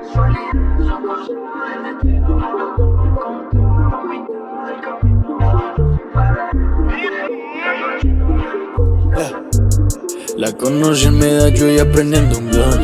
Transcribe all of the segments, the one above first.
La conocí en Medallo y aprendiendo un blon.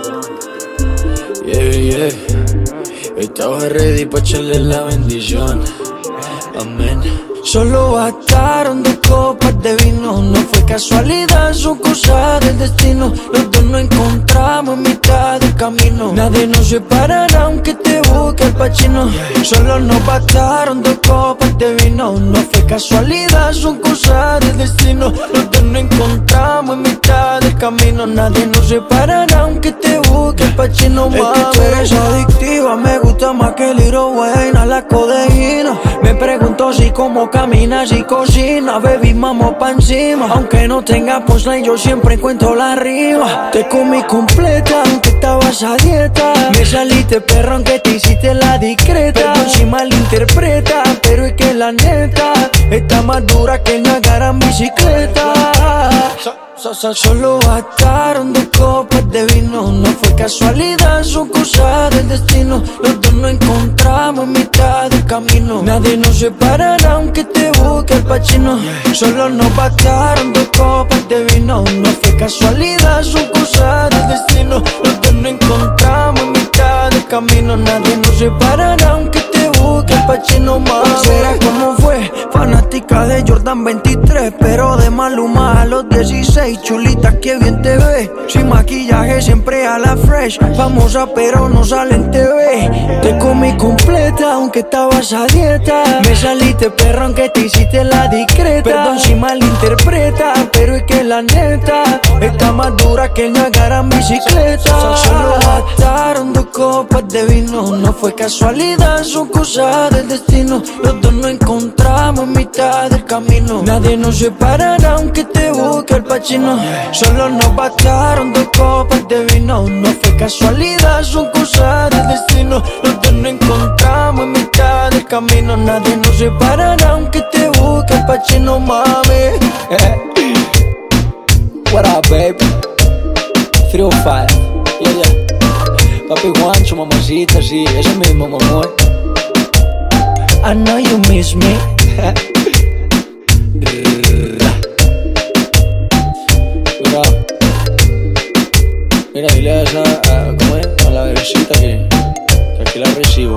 Yeah. Estaba ready pa' echarle la bendición. Amén. Solo bastaron 2 copas de vino. No fue casualidad, son cosas del destino. Los dos nos encontramos en mitad del camino. Nadie nos separará aunque te busque el pachino. Solo nos bastaron 2 copas de vino. No fue casualidad, son cosas del destino. Los dos nos encontramos en mitad del camino. Nadie nos separará aunque te busque el pachino. Es que tú eres adictiva, me gusta más que el Wayne a la codeína. Me pregunto si como caminas y cocinas, baby, vamos pa' encima. Aunque no tenga punchline, yo siempre encuentro la rima. Te comí completa, aunque estabas a dieta. Me saliste perro, aunque te hiciste la discreta. Perdón si malinterpreta, pero es que la neta está más dura que el Niagara en bicicleta. Solo bastaron 2 copas de vino. No fue casualidad, son cosas del destino. Los dos nos encontramos en mitad del camino. Nadie nos separará aunque te busque el pachino. Solo nos bastaron 2 copas de vino. No fue casualidad, son cosas del destino. Los dos nos encontramos en mitad del camino. Nadie nos separará aunque te busque el pachino, mami. ¿Será cómo fue? Fanática de Jordan 23, pero de Maluma a los 16. Chulita, que bien te ve. Sin maquillaje, siempre a la fresh. Famosa, pero no sale en TV. Te comí completa, aunque estabas a dieta. Me saliste perro, aunque te hiciste la discreta. Perdón si malinterpreta, pero es que la neta está más dura que el Niagara en bicicleta. Solo bastaron 2 copas de vino. No fue casualidad, son cosas del destino. Los dos nos encontramos en mitad del camino. Nadie nos separará aunque te busque el pachino. Solo nos bastaron 2 copas de vino. No fue casualidad, son cosas del destino. Los dos nos encontramos en mitad del camino. Nadie nos separará aunque te busque el pachino, mami. What up, baby? 305. Yeah. Papi Juancho, mamacita, sí, ese mismo, mamón. I know you miss me. Mira, dile a esa, ¿cómo es? A la bebecita que aquí la recibo.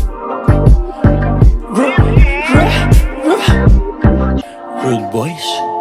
Rude boys.